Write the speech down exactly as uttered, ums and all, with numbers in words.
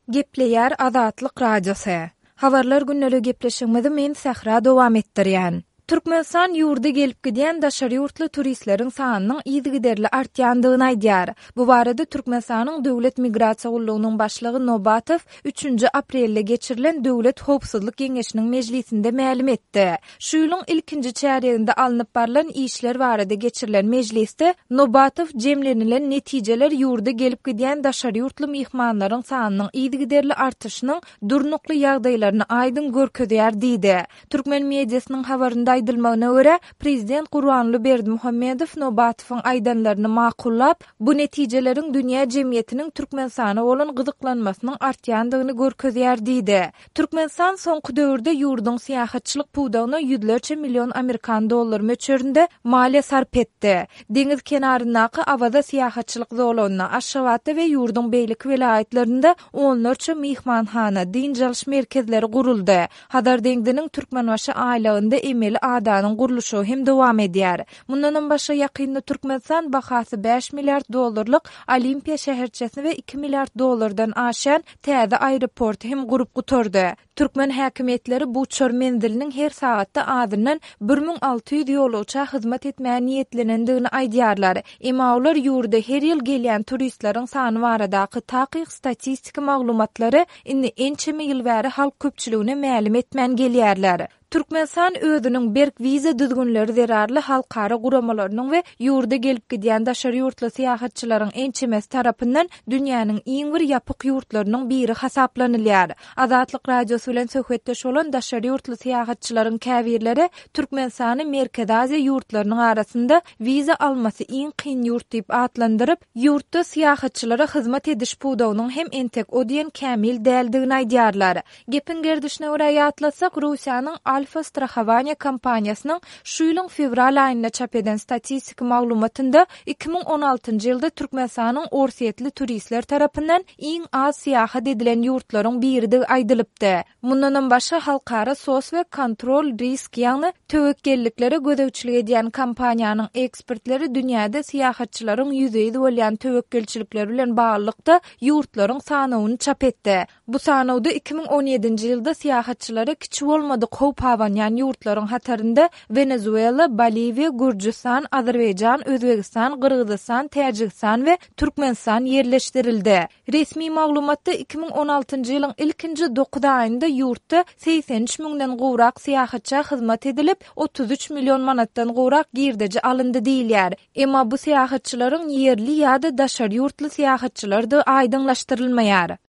Gepleýär Azatlyk Radiosu. Habarlar günnäli gepleşigimizi men Sahra dowam etdirýän. Türkmenistan ýurda gelip gidýän daşary ýurtly turistleriň sanynyň ýygy-giderli artýandygyny aýdýar. Bu barada Türkmenistanyň Döwlet Migrasiýa Gullugynyň başlygy Nobatow üçünji aprelde geçirilen Döwlet Howpsuzlyk Geňeşiniň mejlisinde ma'lum etdi. Şu ýylyň ilkinji çäreginde alınıp barlan işler barada geçirilen mejlisde Nobatow jemlenilen netijeler ýurda gelip gidýän daşary ýurtly mihmanlaryň sanynyň ýygy-giderli artyşynyň durnukly ýagdaýlaryny aýdyn görkezýär diýdi. Türkmen mediasynyň habarynda aýdylmagyna görä, Prezident Gurbanly Berdimuhammedow Nobatowyň aýdanlaryny makullap, bu netijeleriň dünýä jemgyýetiniň Türkmenistana bolan gyzyklanmasynyň artýandygyny görkezýär diýdi. Türkmenistan soňky döwürde ýurdun syýahatçylyk puwdagyna ýüzlerçe million Amerikan dollary möçberinde maliýe sarp etdi. Deňiz kenaryndaky awada syýahatçylyk zolagyna Aşgabat we ýurdun beýlik welaýatlarynda onlarça mihmanhana, dinjalş merkezleri guruldy. Hadar deňdiniň Türkmenbaşy aýlagynda emeli adanyň guruluşy hem dowam edýär. Mundan başga ýakynda Türkmenistan bahasy beş milliard dollarlyk Olimpiya şäherçesini we iki milliard dollardan aşan täze aeroport hem gurup guturdy. Türkmen häkimetleri bu çor menziliniň her saatda adynyň bir ming alty ýüz ýolawça hyzmat etmäge niýetlenendigini aýdýarlar. Emma olar ýurda her ýyl gelýän turistleriň sany baradaky takyk statistika maglumatlary indi ençeme ýyl bäri halk köpçüligine ma'lum etmän gelýärler. Türkmenistan özüniň berk wiza düzgünleri zerarly halkara guramalarynyň we ýurda gelip gidýän daşary ýurtly syýahatçylaryň ençemesi tarapyndan dünýäniň iň bir ýapyk ýurtlarynyň biri hasaplanylýar. Azatlyk Radiosu bilen söhbetdeş bolan daşary ýurtly syýahatçylaryň käbirleri Türkmenistany Merkezi Aziýa ýurtlarynyň arasynda wiza almasy iň kyn ýurt diýip atlandyryp, ýurtda syýahatçylara hyzmat ediş puwdagynyň hem entek odýan kämil däldigini aýdýarlar. Gepin gerdişine görä ýatlasak, Russiýanyň Alfa Strahowaniya kompaniýasynyň şu ýylyň fevral aýynda çap eden statistika maglumatynda iki ming on altynjy ýylda Türkmenistanyň orsiýetli turistler tarapyndan iň az syýahat edilen ýurtlaryň biridi aýdylypdy. Mundan başga halkara sos we kontrol risk ýagny töwekkelliklere gödäwçilik edýän kompaniýanyň ekspertleri dünýäde syýahatçylaryň ýüzeýi bolýan töwekkelçilikleri bilen baglykda ýurtlaryň sanawyny çap etdi. Bu sanawda iki ming on ýedinji ýylda syýahatçylara kiçi bolmady havanyan ýurtlaryň hatarynda Venezuela, Boliviya, Gürcistan, Azerbaýjan, Özbegistan, Kyrgyzstan, Täjikistan we Türkmenistan ýerleşdirildi. Resmi maglumatda iki ming on altynjy ýylyň ilkinji dokuz aýynda ýurtda seksen üç miňden gowrak syýahatça hyzmat edilip, otuz üç million manatdan gowrak girdeji alyndy diýilýär. Emma bu syýahatçylaryň ýerli ýa-da daşary ýurtly syýahatçylar da aýdynlaşdyrylmaýar.